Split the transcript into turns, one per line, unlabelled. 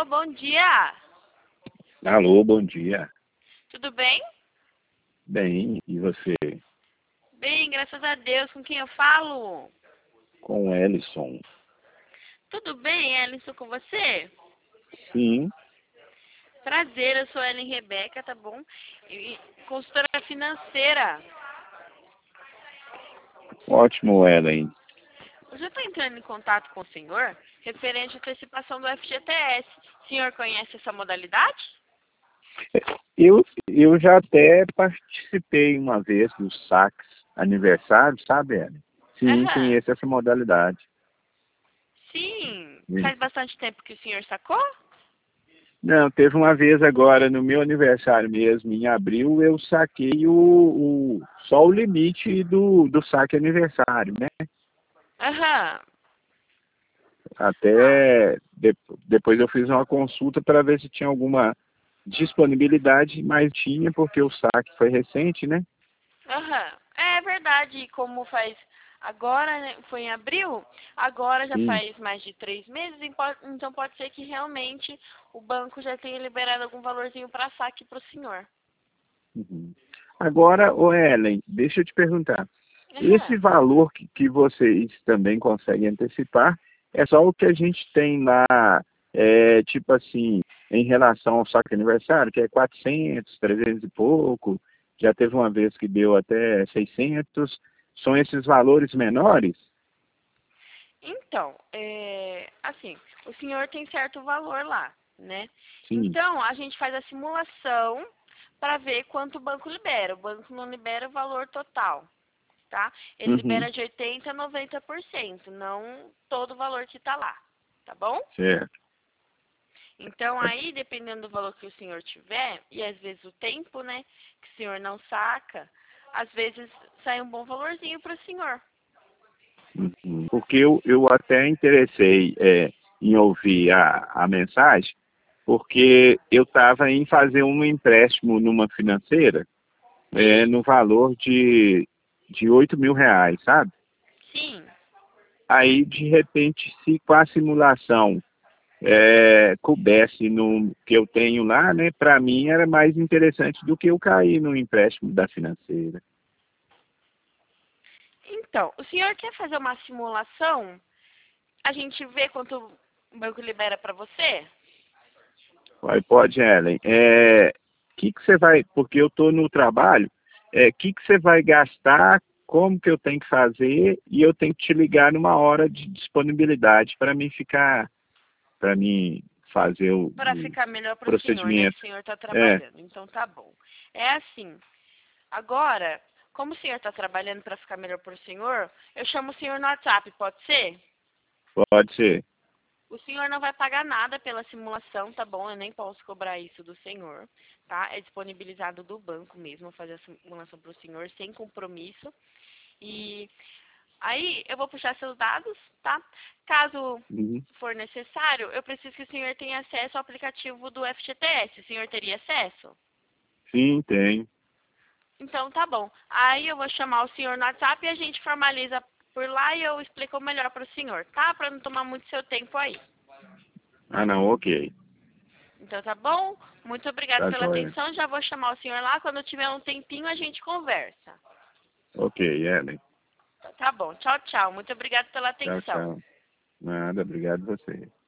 Alô, bom dia.
Alô, bom dia.
Tudo bem?
Bem, e você?
Bem, graças a Deus. Com quem eu falo?
Com o Ellison.
Tudo bem, Ellison, com você?
Sim,
Prazer, eu sou Ellen Rebeca, tá bom? E consultora financeira.
ótimo, Ellen.
Eu já estou entrando em contato com o senhor referente à antecipação do FGTS. O senhor conhece essa modalidade?
Eu já até participei uma vez dos saques aniversário, sabe, Ellen? Sim,
Aham.
conheço essa modalidade.
Sim.
Sim.
Faz bastante tempo que o senhor sacou?
Não, teve uma vez agora, no meu aniversário mesmo, em abril, eu saquei só o limite do saque aniversário, né?
Aham. Ah,
Até depois eu fiz uma consulta para ver se tinha alguma disponibilidade, mas tinha, porque o saque foi recente, né?
aham. É verdade, como faz agora, né, foi em abril, agora já
Sim.
faz mais de 3 meses, então pode ser que realmente o banco já tenha liberado algum valorzinho para saque para o senhor.
Uhum. Agora, ô Ellen, deixa eu te perguntar. Esse
Aham.
valor que vocês também conseguem antecipar é só o que a gente tem lá, tipo assim, em relação ao saque aniversário, que é 400, 300 e pouco, já teve uma vez que deu até 600, são esses valores menores?
Então, assim, o senhor tem certo valor lá, né?
Sim.
Então, a gente faz a simulação para ver quanto o banco libera. O banco não libera o valor total, tá? Ele
Uhum.
libera de 80% a 90%, não todo o valor que está lá, tá bom?
Certo.
Então, aí, dependendo do valor que o senhor tiver, e às vezes o tempo, né, que o senhor não saca, às vezes sai um bom valorzinho para o senhor.
Uhum. Porque eu até interessei em ouvir a mensagem, porque eu estava em fazer um empréstimo numa financeira
Sim,
no valor de R$ 8.000, sabe?
sim.
Aí, de repente, se com a simulação coubesse no que eu tenho lá, né, para mim era mais interessante do que eu cair no empréstimo da financeira.
Então, o senhor quer fazer uma simulação? A gente vê quanto o banco libera para você?
Aí pode, Ellen. Que você vai, porque eu estou no trabalho, que você vai gastar, como que eu tenho que fazer, e eu tenho que te ligar numa hora de disponibilidade para mim fazer
Para
o
ficar melhor para o senhor, né? Que
procedimento.
o senhor está
É,
trabalhando. Então, tá bom. É assim. Agora, como o senhor está trabalhando para ficar melhor para o senhor, eu chamo o senhor no WhatsApp, pode ser?
pode ser.
O senhor não vai pagar nada pela simulação, tá bom? Eu nem posso cobrar isso do senhor, tá? É disponibilizado do banco mesmo fazer a simulação para o senhor sem compromisso. E aí eu vou puxar seus dados, tá? Caso
Uhum.
for necessário, eu preciso que o senhor tenha acesso ao aplicativo do FGTS. O senhor teria acesso?
Sim, tem.
Então tá bom. Aí eu vou chamar o senhor no WhatsApp e a gente formaliza por lá e eu explico melhor para o senhor, tá? Para não tomar muito seu tempo aí.
Ah, não, ok.
Então tá bom? Muito obrigada
Tá
pela
joia.
atenção. Já vou chamar o senhor lá. Quando tiver um tempinho, a gente conversa.
Ok, Ellen.
Tá bom. Tchau, tchau. Muito obrigada pela
Tchau,
atenção.
tchau. Nada, obrigado a você.